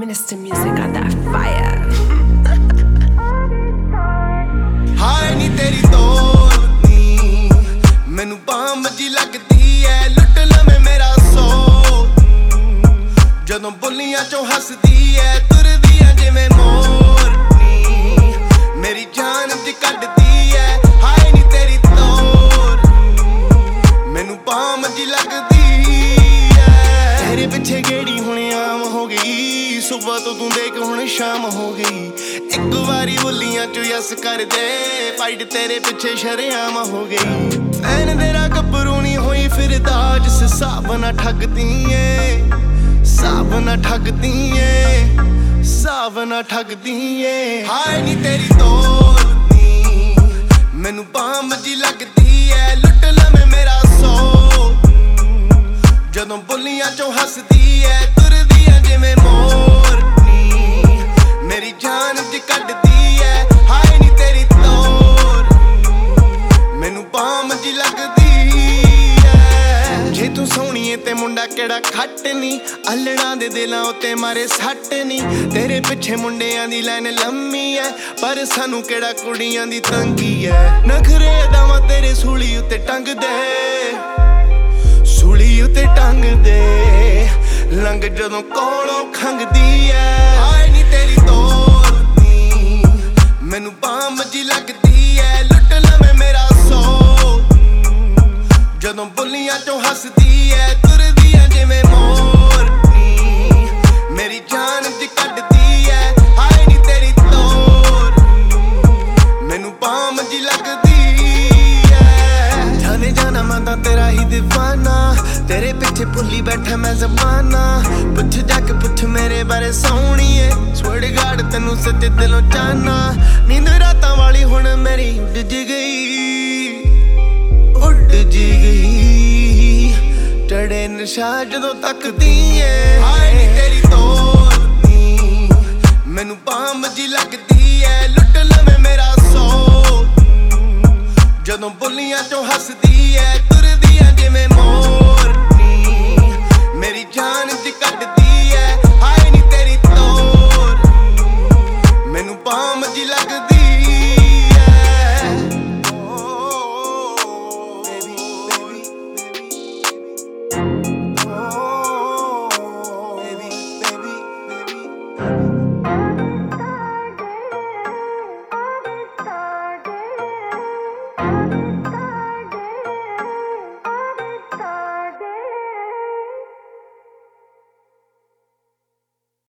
Minister Music got that fire. हाय नी तेरी तोड़नी मैनू balm जी लगदी है लुट लवे मेरा सो जदों बुलियां चों हसदी है तुरदी है जिवें मोरनी मेरी जान च कड्डदी है हाय नी तेरी तोड़नी मैनू बाम जी लगदी है तेरे पिछे गेड़ी हुण आम हो गई सुबह तो तू देख हुण शाम हो गई एक वारी बुलियां चो यस कर दे फाइट तेरे पिछे शरेआम हो गई फैन तेरा गब्बरू नी होई फिरदा जिस हिसाब ना ठगदी ऐ हिसाब ना ठगदी ऐ हिसाब ना ठगदी ऐ हाय नी तेरी तोड़नी मैनू बाम जी लगदी ऐ लुट लवे मेरा सो जदों बुलियां चो हसदी ऐ तुरदी ऐ जिवें मोरनी मेरी जान च कड्डदी ऐ हाय नी तेरी तोड़नी मैनू बाम जी लगदी ऐ जे तू सोहणीए ते मुंडा केड़ा खट नी अल्लड़ां दे दिलां उत्ते मारे सट नी तेरे पिछे मुंडियां दी लाइन लम्मी ऐ पर सानू केड़ा कुड़ियां दी तंगी ऐ नखरे अदावां तेरे सूली उत्ते टंग दे सूली उत्ते टंग दे लंघ जदों कोलों खंगदी ऐ हाय नी तेरी तोड़नी मैनू बाम जी लगदी ऐ लुट लवे मेरा सो जदों बुलियां चों हसदी ऐ तुरदी ऐ जिवें मोरनी मेरी जान च कड्डदी ऐ हाय नी तेरी तोड़नी मैनू बाम जी लगदी ऐ जाने जाना मैं तां तेरा ही दीवाना तेरे पिछे भुल्ली बैठा मैं ज़माना पुछ जाके पुछ मेरे बारे सोहणीए स्वेड गार्ड तैनू सच्चे दिलों चाहना नींद रातां वाली हुण मेरी उड़ जी गई चढ़े नशा जदों तकदी ऐ हाय नी तेरी तोड़नी मैनू बाम जी लगदी ऐ लुट लवे मेरा सो जदों बुलियां चों हसदी ऐ